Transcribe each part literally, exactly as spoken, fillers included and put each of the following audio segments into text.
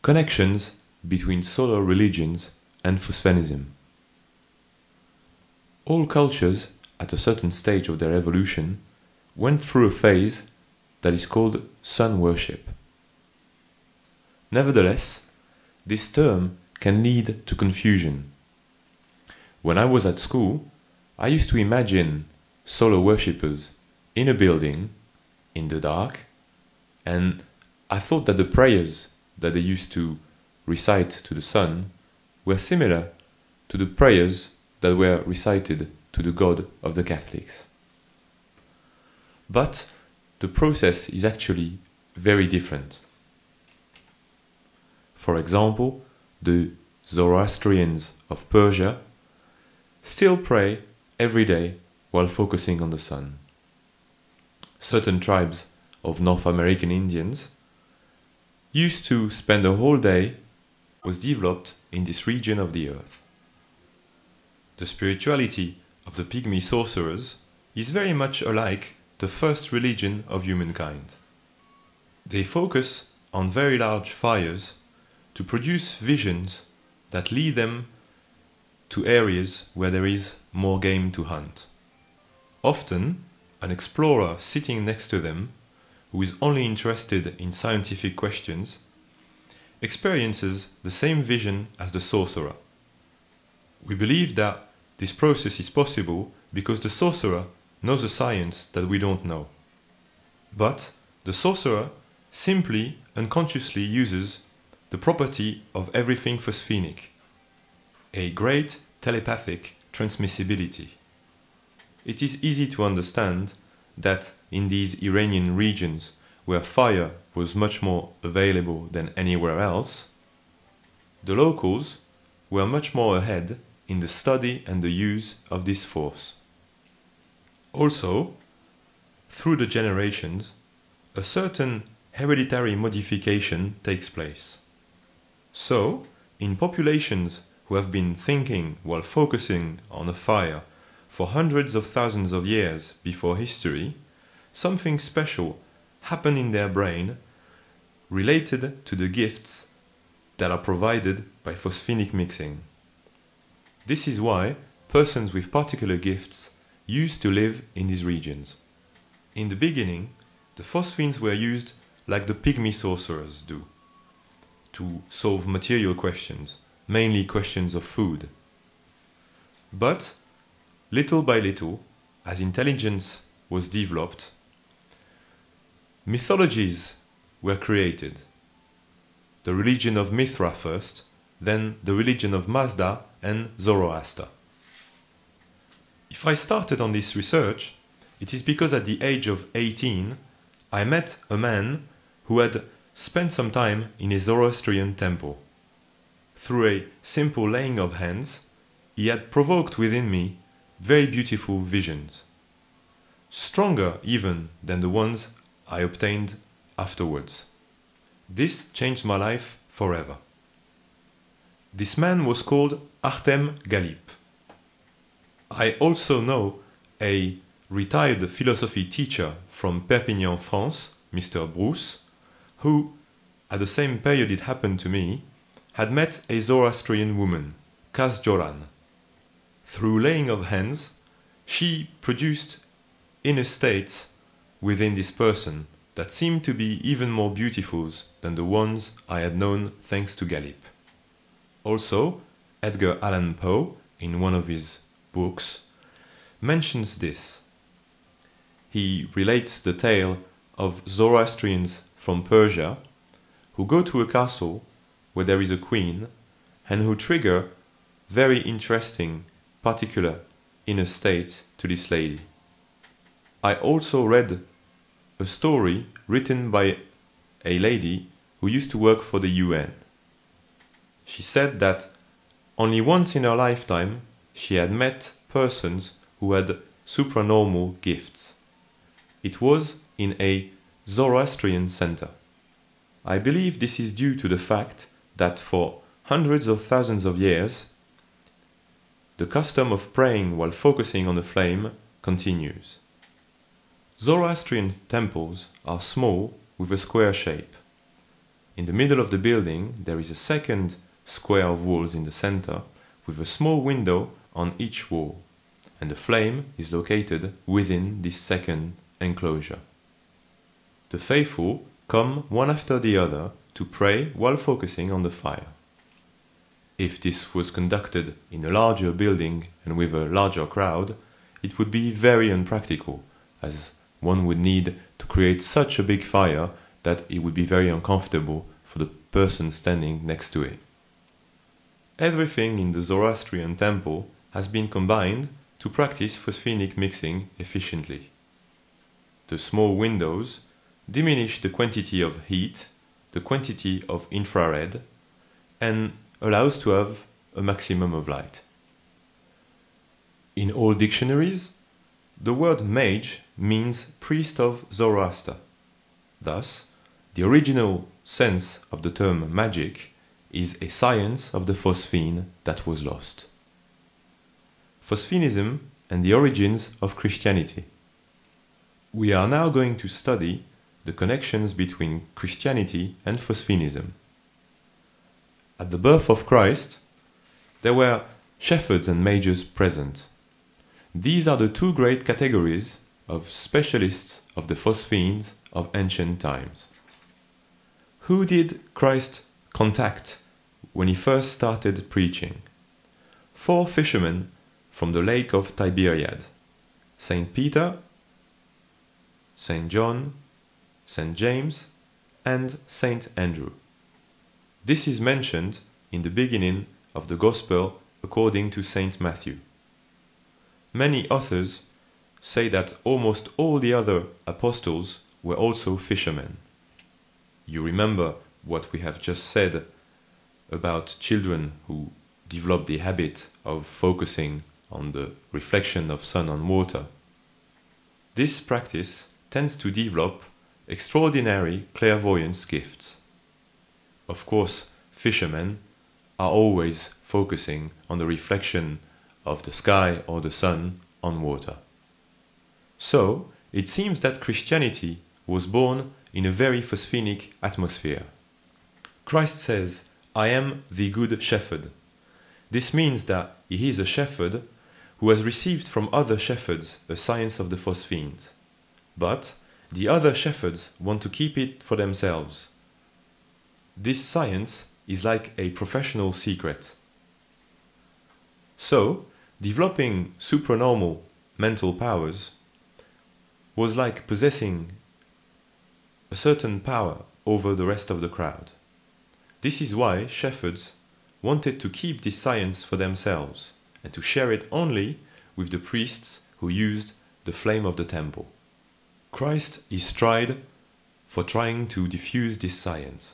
Connections between solar religions and Phosphenism. All cultures, at a certain stage of their evolution, went through a phase that is called sun worship. Nevertheless, this term can lead to confusion. When I was at school, I used to imagine solar worshippers in a building, in the dark, and I thought that the prayers that they used to recite to the sun were similar to the prayers that were recited to the God of the Catholics. But the process is actually very different. For example, the Zoroastrians of Persia still pray every day while focusing on the sun. Certain tribes of North American Indians used to spend a whole day was developed in this region of the earth. The spirituality of the pygmy sorcerers is very much alike the first religion of humankind. They focus on very large fires to produce visions that lead them to areas where there is more game to hunt. Often, an explorer sitting next to them, who is only interested in scientific questions, experiences the same vision as the sorcerer. We believe that this process is possible because the sorcerer knows a science that we don't know. But the sorcerer simply unconsciously uses the property of everything phosphenic, a great telepathic transmissibility. It is easy to understand that in these Iranian regions where fire was much more available than anywhere else, the locals were much more ahead in the study and the use of this force. Also, through the generations, a certain hereditary modification takes place. So, in populations who have been thinking while focusing on a fire for hundreds of thousands of years before history, something special happened in their brain related to the gifts that are provided by phosphenic mixing. This is why persons with particular gifts used to live in these regions. In the beginning, the phosphines were used like the pygmy sorcerers do, to solve material questions, mainly questions of food. But, little by little, as intelligence was developed, mythologies were created. The religion of Mithra first, then the religion of Mazda and Zoroaster. If I started on this research, it is because at the age of eighteen, I met a man who had spent some time in a Zoroastrian temple. Through a simple laying of hands, he had provoked within me very beautiful visions, stronger even than the ones I obtained afterwards. This changed my life forever. This man was called Artem Galip. I also know a retired philosophy teacher from Perpignan, France, Mister Bruce, who, at the same period it happened to me, had met a Zoroastrian woman, Kaz Joran. Through laying of hands, she produced inner states within this person that seemed to be even more beautiful than the ones I had known thanks to Galip. Also, Edgar Allan Poe, in one of his books, mentions this. He relates the tale of Zoroastrians from Persia who go to a castle where there is a queen and who trigger very interesting, particular inner states to this lady. I also read a story written by a lady who used to work for the U N. She said that only once in her lifetime she had met persons who had supranormal gifts. It was in a Zoroastrian center. I believe this is due to the fact that for hundreds of thousands of years, the custom of praying while focusing on a flame continues. Zoroastrian temples are small with a square shape. in the middle of the building there is a second square of walls in the center with a small window on each wall, and the flame is located within this second enclosure. The faithful come one after the other to pray while focusing on the fire. If this was conducted in a larger building and with a larger crowd, it would be very unpractical, as one would need to create such a big fire that it would be very uncomfortable for the person standing next to it. Everything in the Zoroastrian temple has been combined to practice phosphenic mixing efficiently. The small windows diminish the quantity of heat, the quantity of infrared, and allows to have a maximum of light. In all dictionaries, the word mage means priest of Zoroaster. Thus, the original sense of the term magic is a science of the phosphene that was lost. Phosphenism and the origins of Christianity. We are now going to study the connections between Christianity and Phosphenism. At the birth of Christ, there were shepherds and mages present. These are the two great categories of specialists of the phosphines of ancient times. Who did Christ contact when he first started preaching? Four fishermen from the lake of Tiberiad: Saint Peter, Saint John, Saint James, and Saint Andrew. This is mentioned in the beginning of the Gospel according to Saint Matthew. Many authors say that almost all the other apostles were also fishermen. You remember what we have just said about children who develop the habit of focusing on the reflection of sun on water. This practice tends to develop extraordinary clairvoyance gifts. Of course, fishermen are always focusing on the reflection of the sky or the sun on water. So, it seems that Christianity was born in a very phosphenic atmosphere. Christ says, "I am the good shepherd." This means that he is a shepherd who has received from other shepherds a science of the phosphines. But the other shepherds want to keep it for themselves. This science is like a professional secret. So, developing supranormal mental powers was like possessing a certain power over the rest of the crowd. This is why shepherds wanted to keep this science for themselves and to share it only with the priests who used the flame of the temple. Christ is tried for trying to diffuse this science.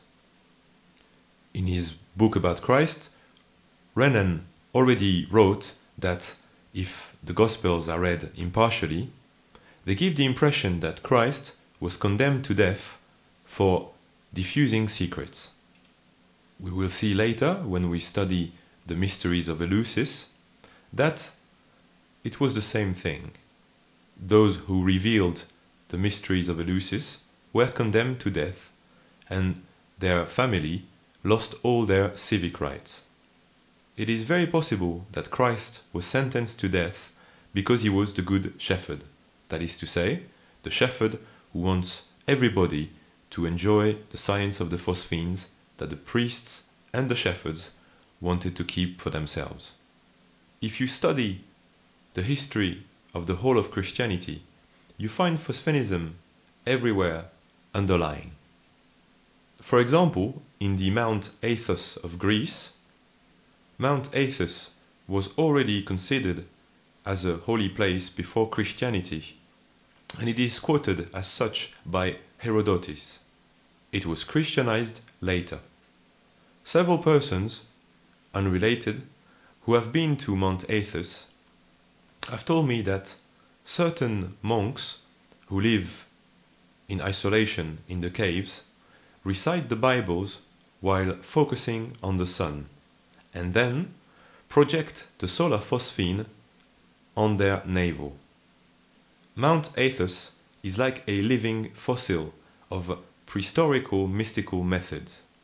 In his book about Christ, Renan already wrote that if the Gospels are read impartially, they give the impression that Christ was condemned to death for diffusing secrets. We will see later, when we study the mysteries of Eleusis, that it was the same thing. Those who revealed the mysteries of Eleusis were condemned to death, and their family lost all their civic rights. It is very possible that Christ was sentenced to death because he was the good shepherd, that is to say, the shepherd who wants everybody to enjoy the science of the phosphines that the priests and the shepherds wanted to keep for themselves. If you study the history of the whole of Christianity, you find phosphenism everywhere underlying. For example, in the Mount Athos of Greece, Mount Athos was already considered as a holy place before Christianity, and it is quoted as such by Herodotus. It was Christianized later. Several persons, unrelated, who have been to Mount Athos have told me that certain monks who live in isolation in the caves recite the Bibles while focusing on the sun, and then project the solar phosphine on their navel. Mount Athos is like a living fossil of prehistorical mystical methods.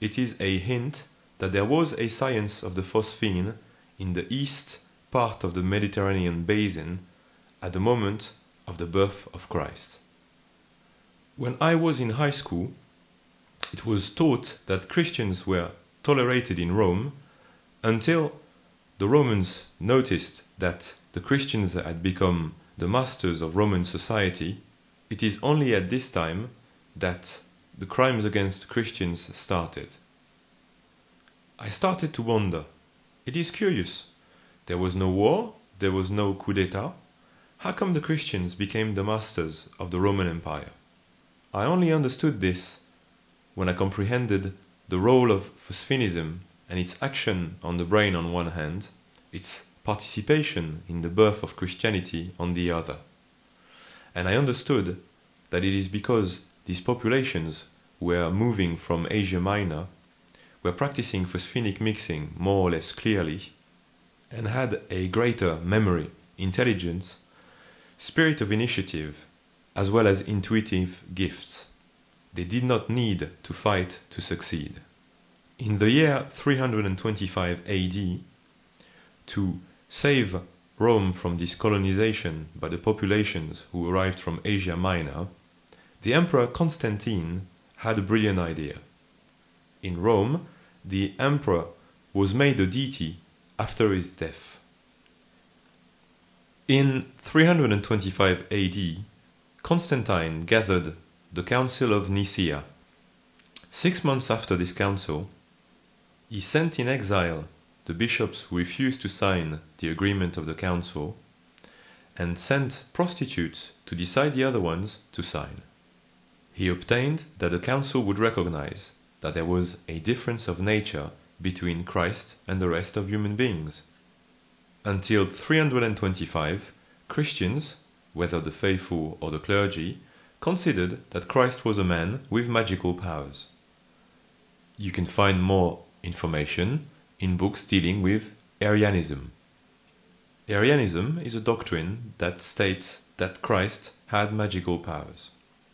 it is a hint that there was a science of the phosphine in the east part of the Mediterranean basin at the moment of the birth of Christ. When I was in high school, it was taught that Christians were tolerated in Rome until the Romans noticed that the Christians had become the masters of Roman society. It is only at this time that the crimes against Christians started. I started to wonder. It is curious. There was no war, there was no coup d'etat. How come the Christians became the masters of the Roman Empire? I only understood this when I comprehended the role of phosphinism and its action on the brain on one hand, its participation in the birth of Christianity on the other. And I understood that it is because these populations were moving from Asia Minor, were practicing phosphinic mixing more or less clearly, and had a greater memory, intelligence, spirit of initiative, as well as intuitive gifts. They did not need to fight to succeed. In the year three hundred twenty-five A D, to save Rome from this colonization by the populations who arrived from Asia Minor, the Emperor Constantine had a brilliant idea. In Rome, the emperor was made a deity after his death. In three hundred twenty-five A D, Constantine gathered the Council of Nicaea. Six months after this council, he sent in exile the bishops who refused to sign the agreement of the council and sent prostitutes to decide the other ones to sign. He obtained that the council would recognize that there was a difference of nature between Christ and the rest of human beings. Until three hundred twenty-five, Christians, whether the faithful or the clergy, considered that Christ was a man with magical powers. You can find more information in books dealing with Arianism. Arianism is a doctrine that states that Christ had magical powers.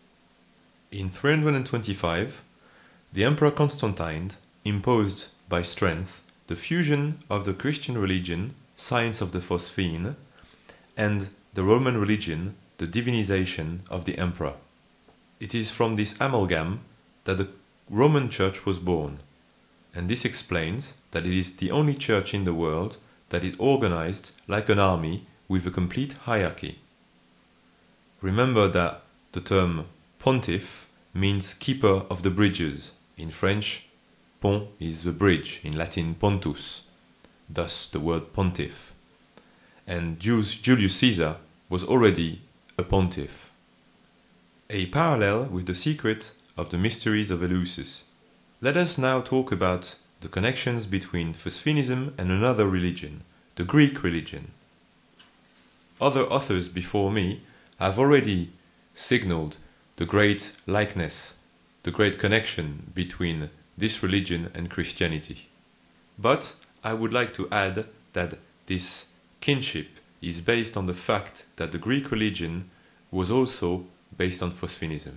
In three hundred twenty-five, the Emperor Constantine imposed by strength the fusion of the Christian religion, science of the phosphine, and the Roman religion, the divinization of the emperor. It is from this amalgam that the Roman Church was born, and this explains that it is the only church in the world that is organized like an army with a complete hierarchy. Remember that the term pontiff means keeper of the bridges. In French, pont is the bridge, in Latin pontus, thus the word pontiff. And Julius Caesar was already a pontiff. A parallel with the secret of the mysteries of Eleusis. Let us now talk about the connections between Phosphinism and another religion, the Greek religion. Other authors before me have already signaled the great likeness, the great connection between this religion and Christianity. But I would like to add that this kinship is based on the fact that the Greek religion was also based on Phosphinism.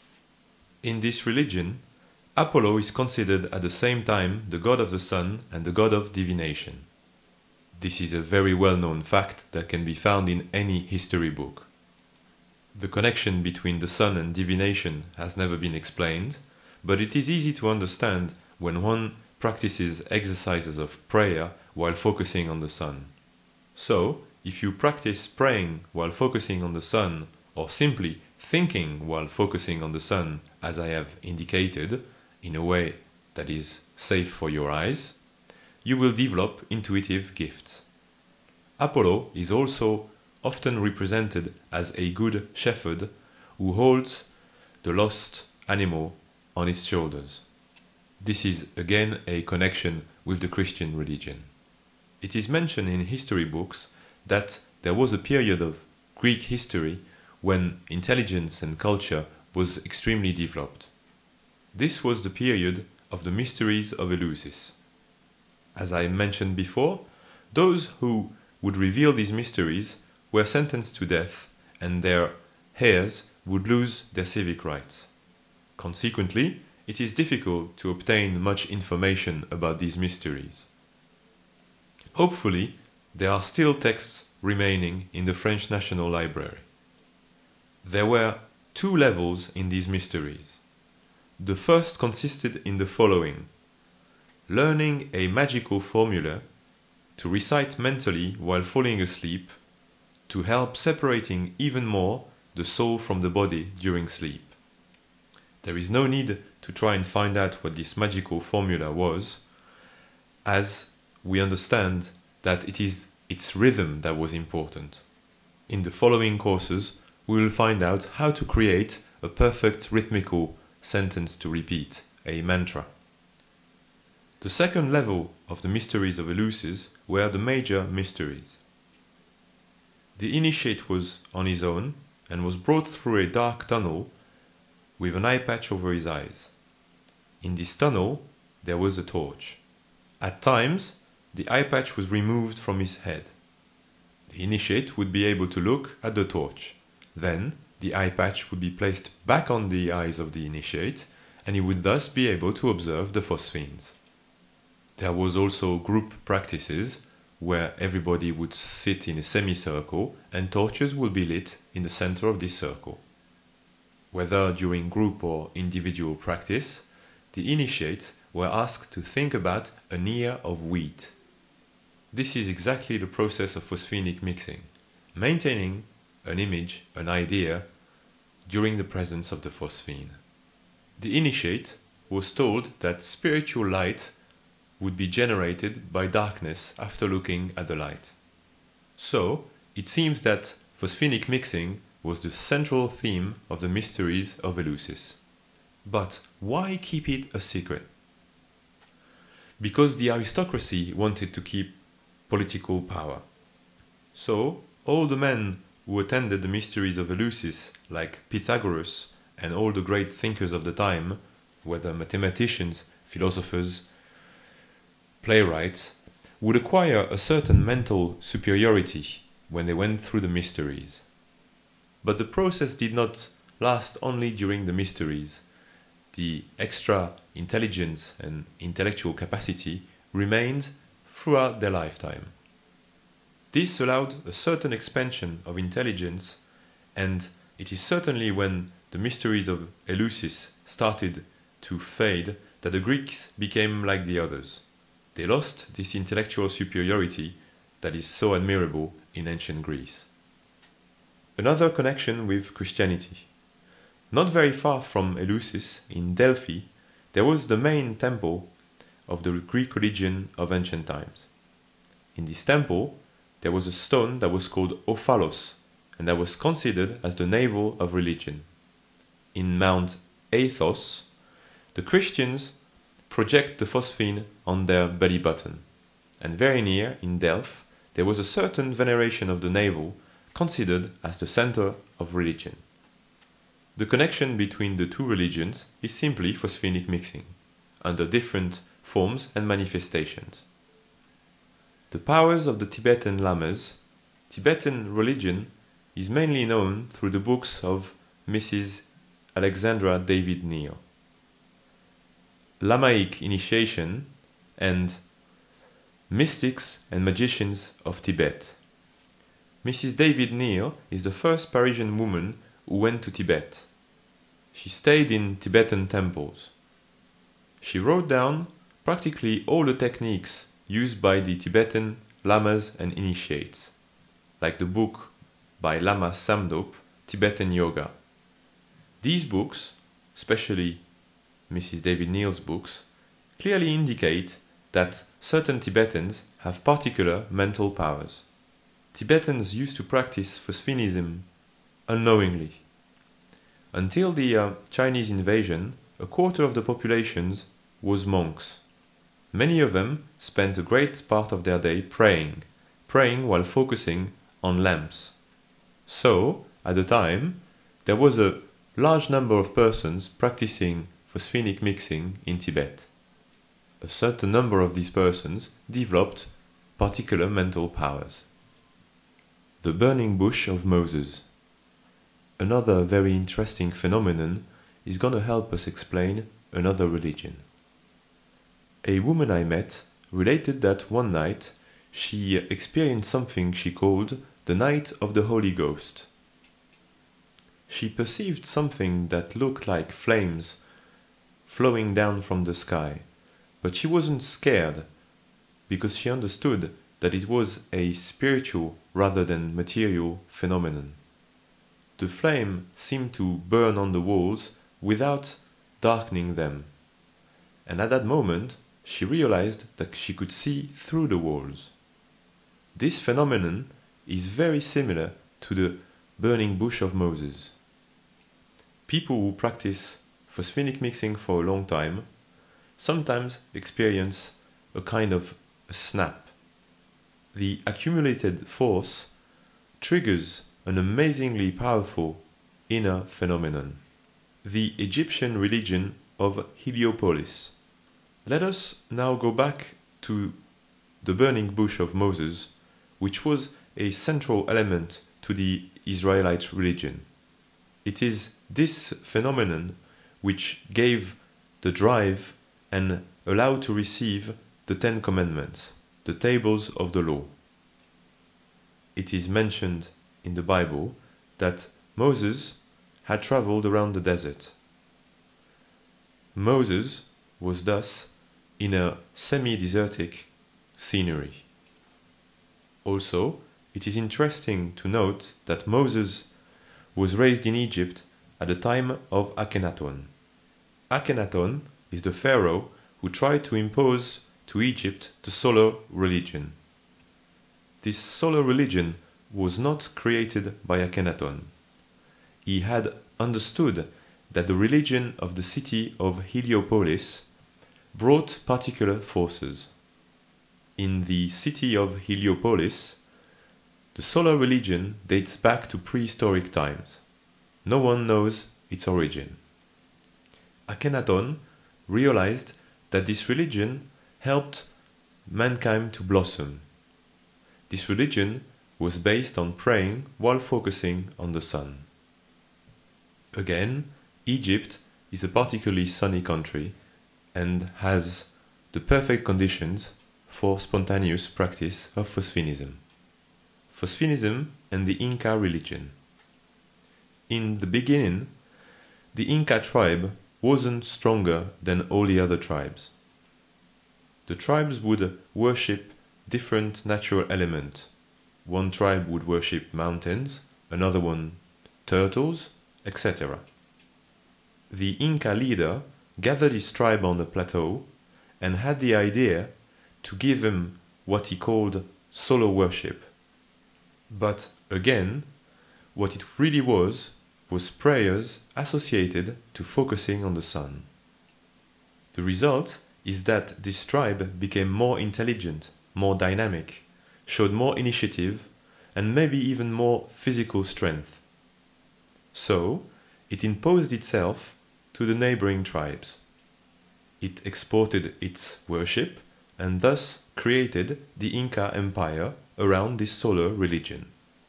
In this religion, Apollo is considered at the same time the god of the sun and the god of divination. This is a very well-known fact that can be found in any history book. The connection between the sun and divination has never been explained, but it is easy to understand when one practices exercises of prayer while focusing on the sun. So, if you practice praying while focusing on the sun, or simply thinking while focusing on the sun, as I have indicated, in a way that is safe for your eyes, you will develop intuitive gifts. Apollo is also often represented as a good shepherd who holds the lost animal on his shoulders. This is again a connection with the Christian religion. It is mentioned in history books that there was a period of Greek history when intelligence and culture was extremely developed. This was the period of the mysteries of Eleusis. As I mentioned before, those who would reveal these mysteries were sentenced to death, and their heirs would lose their civic rights. Consequently, it is difficult to obtain much information about these mysteries. Hopefully, there are still texts remaining in the French National Library. There were two levels in these mysteries. The first consisted in the following: learning a magical formula to recite mentally while falling asleep to help separating even more the soul from the body during sleep. There is no need to try and find out what this magical formula was, as we understand that it is its rhythm that was important. In the following courses, we will find out how to create a perfect rhythmical sentence to repeat, a mantra. The second level of the mysteries of Eleusis were the major mysteries. The initiate was on his own and was brought through a dark tunnel with an eye patch over his eyes. In this tunnel, there was a torch. At times, the eye patch was removed from his head. The initiate would be able to look at the torch. Then, the eye patch would be placed back on the eyes of the initiate, and he would thus be able to observe the phosphenes. There was also group practices, where everybody would sit in a semicircle and torches would be lit in the center of this circle. Whether during group or individual practice, the initiates were asked to think about an ear of wheat. This is exactly the process of phosphenic mixing, maintaining an image, an idea, during the presence of the phosphene. The initiate was told that spiritual light would be generated by darkness after looking at the light. So, it seems that phosphenic mixing was the central theme of the mysteries of Eleusis. But why keep it a secret? Because the aristocracy wanted to keep political power. So, all the men who attended the mysteries of Eleusis, like Pythagoras and all the great thinkers of the time, whether mathematicians, philosophers, playwrights, would acquire a certain mental superiority when they went through the mysteries. But the process did not last only during the mysteries. The extra intelligence and intellectual capacity remained throughout their lifetime. This allowed a certain expansion of intelligence, and it is certainly when the mysteries of Eleusis started to fade that the Greeks became like the others. They lost this intellectual superiority that is so admirable in ancient Greece. Another connection with Christianity. Not very far from Eleusis, in Delphi, there was the main temple of the Greek religion of ancient times. In this temple, there was a stone that was called Ophalos, and that was considered as the navel of religion. In Mount Athos, the Christians project the phosphene on their belly button, and very near, in Delphi, there was a certain veneration of the navel, considered as the center of religion. The connection between the two religions is simply phosphenic mixing, under different forms and manifestations. The powers of the Tibetan Lamas. Tibetan religion is mainly known through the books of Missus Alexandra David Neal, Lamaic Initiation, and Mystics and Magicians of Tibet. Missus David Neal is the first Parisian woman who went to Tibet. She stayed in Tibetan temples. She wrote down practically all the techniques used by the Tibetan lamas and initiates, like the book by Lama Samdop, Tibetan Yoga. These books, especially Missus David Neal's books, clearly indicate that certain Tibetans have particular mental powers. Tibetans used to practice phosphenism unknowingly. Until the uh, Chinese invasion, a quarter of the population was monks. Many of them spent a great part of their day praying, praying while focusing on lamps. So, at the time, there was a large number of persons practicing phosphenic mixing in Tibet. A certain number of these persons developed particular mental powers. The burning bush of Moses. Another very interesting phenomenon is going to help us explain another religion. A woman I met related that one night she experienced something she called the Night of the Holy Ghost. She perceived something that looked like flames flowing down from the sky, but she wasn't scared because she understood that it was a spiritual rather than material phenomenon. The flame seemed to burn on the walls without darkening them, and at that moment she realized that she could see through the walls. This phenomenon is very similar to the burning bush of Moses. People who practice phosphenic mixing for a long time sometimes experience a kind of a snap. The accumulated force triggers an amazingly powerful inner phenomenon. The Egyptian religion of Heliopolis. Let us now go back to the burning bush of Moses, which was a central element to the Israelite religion. It is this phenomenon which gave the drive and allowed to receive the Ten Commandments, the tables of the law. It is mentioned in the Bible that Moses had traveled around the desert. Moses was thus in a semi-desertic scenery. Also, it is interesting to note that Moses was raised in Egypt at the time of Akhenaton. Akhenaton is the pharaoh who tried to impose to Egypt the solar religion. This solar religion was not created by Akhenaton. He had understood that the religion of the city of Heliopolis brought particular forces. In the city of Heliopolis, the solar religion dates back to prehistoric times. No one knows its origin. Akhenaton realized that this religion helped mankind to blossom. This religion was based on praying while focusing on the sun. Again, Egypt is a particularly sunny country and has the perfect conditions for spontaneous practice of phosphenism. Phosphenism and the Inca religion. In the beginning, the Inca tribe wasn't stronger than all the other tribes. The tribes would worship different natural elements. One tribe would worship mountains, another one turtles, et cetera. The Inca leader gathered his tribe on a plateau and had the idea to give him what he called solar worship. But again, what it really was was prayers associated to focusing on the sun. The result is that this tribe became more intelligent, more dynamic, showed more initiative, and maybe even more physical strength. So, it imposed itself to the neighboring tribes. It exported its worship and thus created the Inca Empire around this solar religion.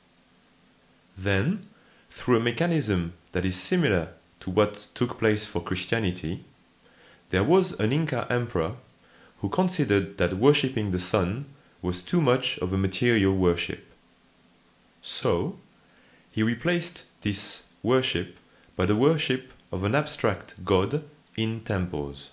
Then, through a mechanism that is similar to what took place for Christianity, there was an Inca emperor who considered that worshipping the sun was too much of a material worship. So, he replaced this worship by the worship of an abstract god in temples.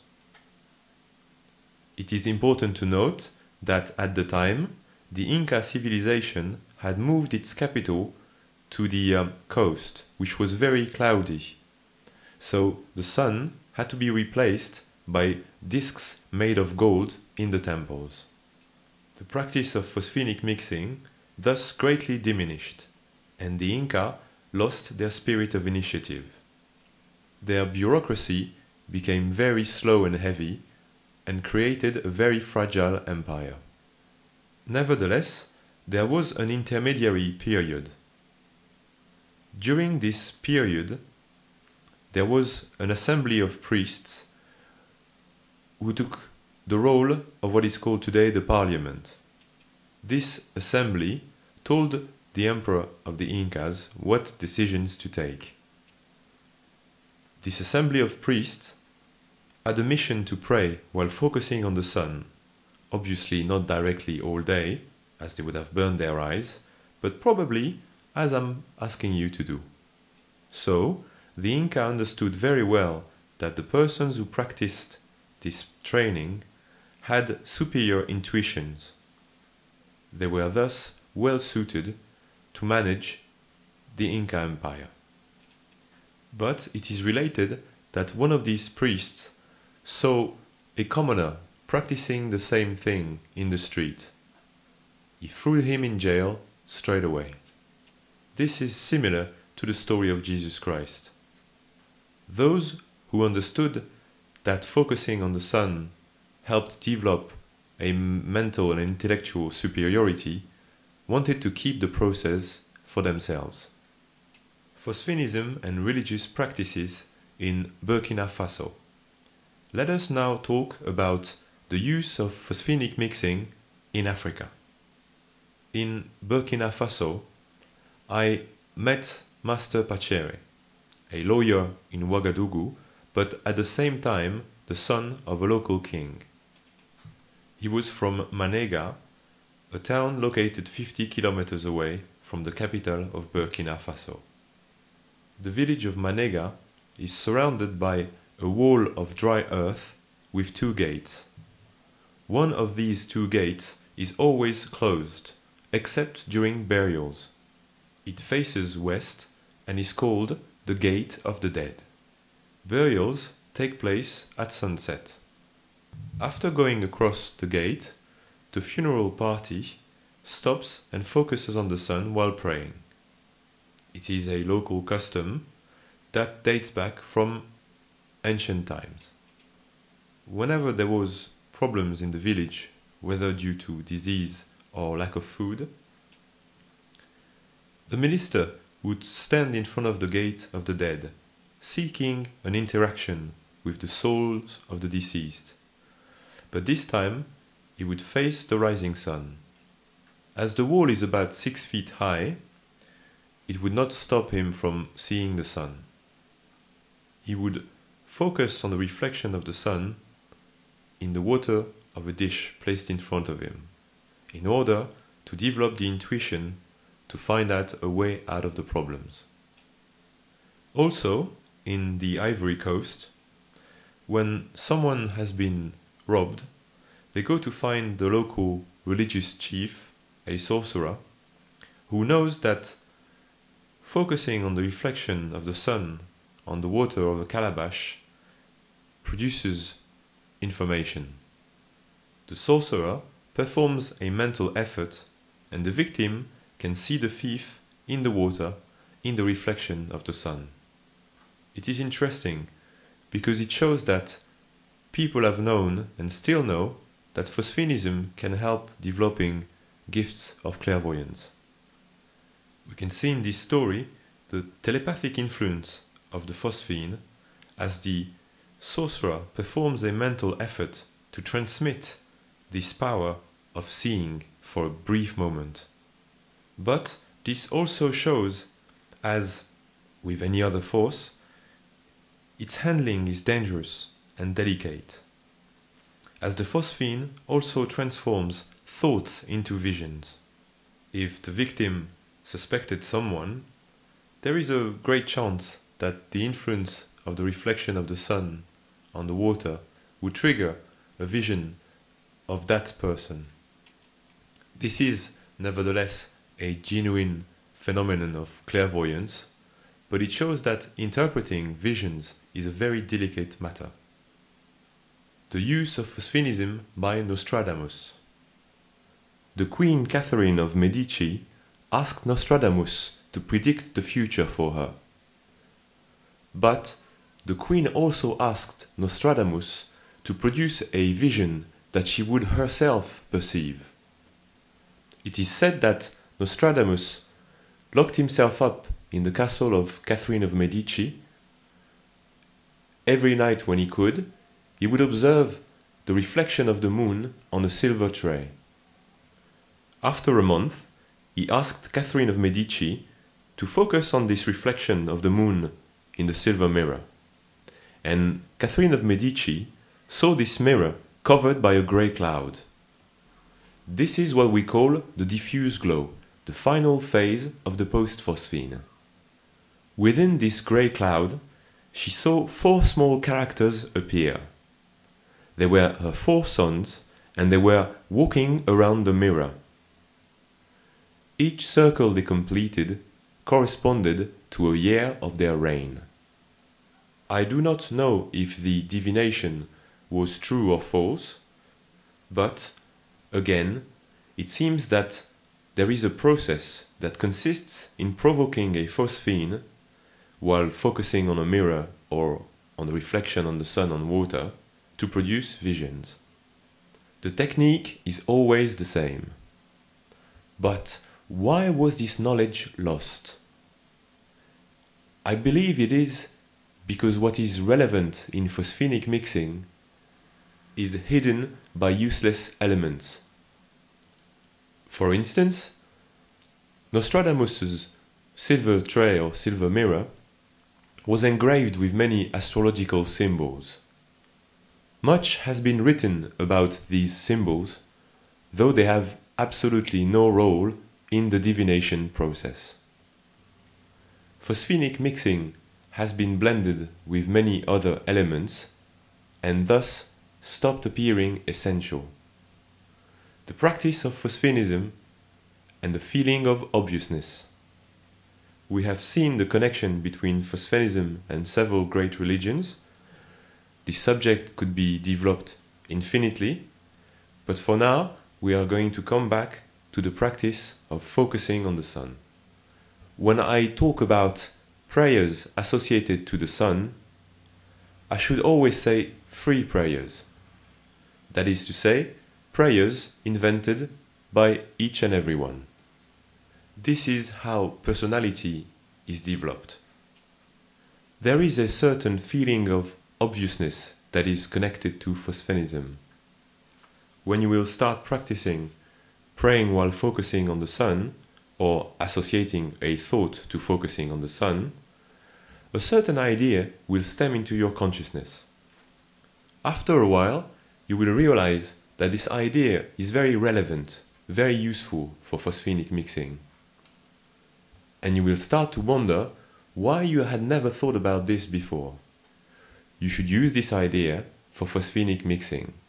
It is important to note that at the time, the Inca civilization had moved its capital to the um, coast, which was very cloudy. So the sun had to be replaced by discs made of gold in the temples. The practice of phosphenic mixing thus greatly diminished, and the Inca lost their spirit of initiative. Their bureaucracy became very slow and heavy, and created a very fragile empire. Nevertheless, there was an intermediary period. During this period, there was an assembly of priests who took the role of what is called today the parliament. This assembly told the emperor of the Incas what decisions to take. This assembly of priests had a mission to pray while focusing on the sun, obviously not directly all day, as they would have burned their eyes, but probably as I'm asking you to do. So, the Inca understood very well that the persons who practiced this training had superior intuitions. They were thus well suited to manage the Inca Empire. But it is related that one of these priests saw a commoner practicing the same thing in the street. He threw him in jail straight away. This is similar to the story of Jesus Christ. Those who understood that focusing on the sun helped develop a mental and intellectual superiority wanted to keep the process for themselves. Phosphenism and religious practices in Burkina Faso. Let us now talk about the use of phosphenic mixing in Africa. In Burkina Faso, I met Master Pachere, a lawyer in Ouagadougou, but at the same time the son of a local king. He was from Manega, a town located fifty kilometers away from the capital of Burkina Faso. The village of Manega is surrounded by a wall of dry earth with two gates. One of these two gates is always closed, except during burials. It faces west and is called the Gate of the Dead. Burials take place at sunset. After going across the gate, the funeral party stops and focuses on the sun while praying. It is a local custom that dates back from ancient times. Whenever there was problems in the village, whether due to disease or lack of food, the minister would stand in front of the Gate of the Dead, seeking an interaction with the souls of the deceased. But this time, he would face the rising sun. As the wall is about six feet high, it would not stop him from seeing the sun. He would focus on the reflection of the sun in the water of a dish placed in front of him, in order to develop the intuition to find out a way out of the problems. Also, in the Ivory Coast, when someone has been robbed, they go to find the local religious chief, a sorcerer, who knows that focusing on the reflection of the sun on the water of a calabash produces information. The sorcerer performs a mental effort, and the victim can see the thief in the water in the reflection of the sun. It is interesting because it shows that people have known and still know that phosphenism can help developing gifts of clairvoyance. We can see in this story the telepathic influence of the phosphene as the sorcerer performs a mental effort to transmit this power of seeing for a brief moment. But this also shows, as with any other force, its handling is dangerous and delicate, as the phosphene also transforms thoughts into visions. If the victim suspected someone, there is a great chance that the influence of the reflection of the sun on the water would trigger a vision of that person. This is, nevertheless, a genuine phenomenon of clairvoyance, but it shows that interpreting visions is a very delicate matter. The use of phosphenism by Nostradamus. The Queen Catherine of Medici asked Nostradamus to predict the future for her. But the Queen also asked Nostradamus to produce a vision that she would herself perceive. It is said that Nostradamus locked himself up in the castle of Catherine of Medici. Every night when he could, he would observe the reflection of the moon on a silver tray. After a month, he asked Catherine of Medici to focus on this reflection of the moon in the silver mirror. and Catherine of Medici saw this mirror covered by a grey cloud. This is what we call the diffuse glow, the final phase of the post-phosphine. Within this grey cloud, she saw four small characters appear. They were her four sons, and they were walking around the mirror. Each circle they completed corresponded to a year of their reign. I do not know if the divination was true or false, but, again, it seems that there is a process that consists in provoking a phosphine while focusing on a mirror or on the reflection on the sun on water to produce visions. The technique is always the same. But why was this knowledge lost? I believe it is because what is relevant in phosphinic mixing is hidden by useless elements. For instance, Nostradamus's silver tray or silver mirror was engraved with many astrological symbols. Much has been written about these symbols, though they have absolutely no role in the divination process. Phosphinic mixing has been blended with many other elements and thus stopped appearing essential. The practice of phosphinism and the feeling of obviousness. We have seen the connection between phosphinism and several great religions. This subject could be developed infinitely, but for now we are going to come back to the practice of focusing on the sun. When I talk about prayers associated to the sun, I should always say free prayers. That is to say, prayers invented by each and every one. This is how personality is developed. There is a certain feeling of obviousness that is connected to phosphinism. When you will start practicing praying while focusing on the sun, or associating a thought to focusing on the sun, a certain idea will stem into your consciousness. After a while, you will realize that this idea is very relevant, very useful for phosphinic mixing. And you will start to wonder why you had never thought about this before. You should use this idea for phosphinic mixing.